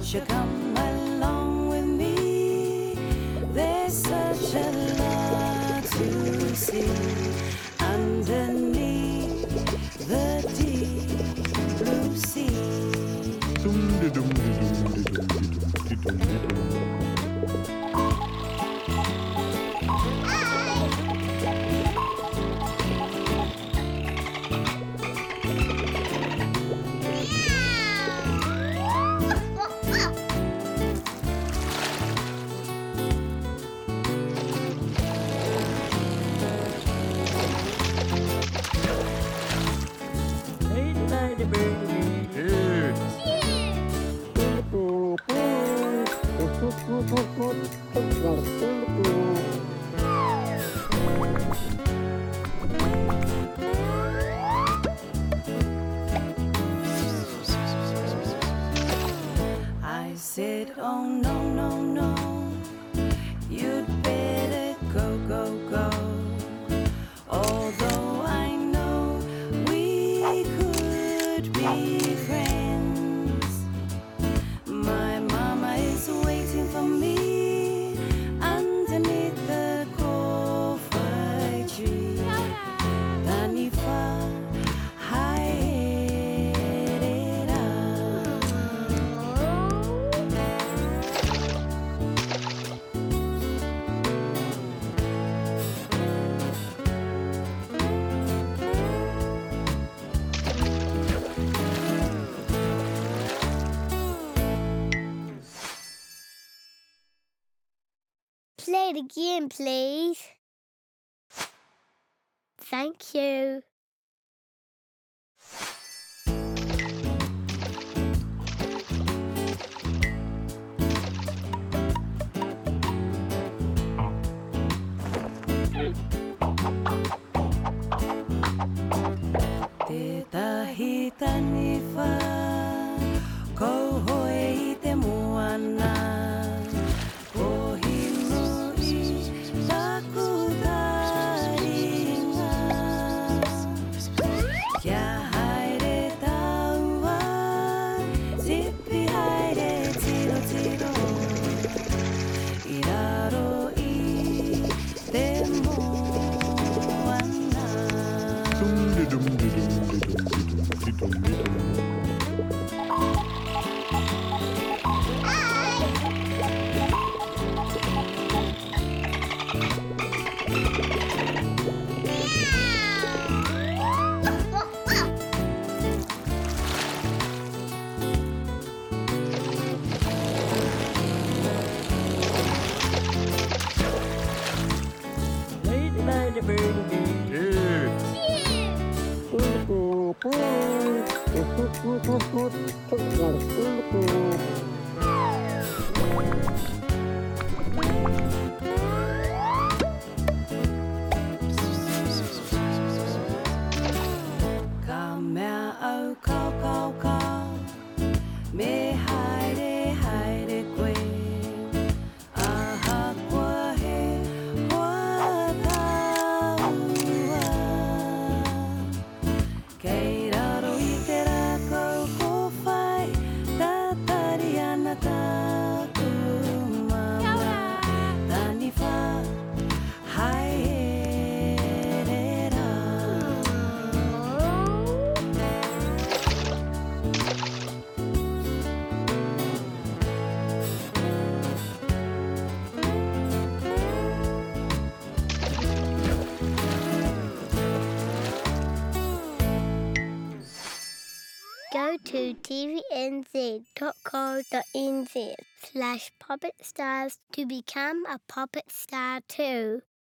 you come along with me? There's such a lot to see underneath the deep blue sea. I said, oh no, no, no, you'd better go, go, go. Although I know we could be friends, my mama is waiting for me underneath the coffee tree. Tanifa, Play it again, please. Thank you. Te tahi tanifa, ko hoi te moana. Go to tvnz.co.nz/puppet stars to become a puppet star too.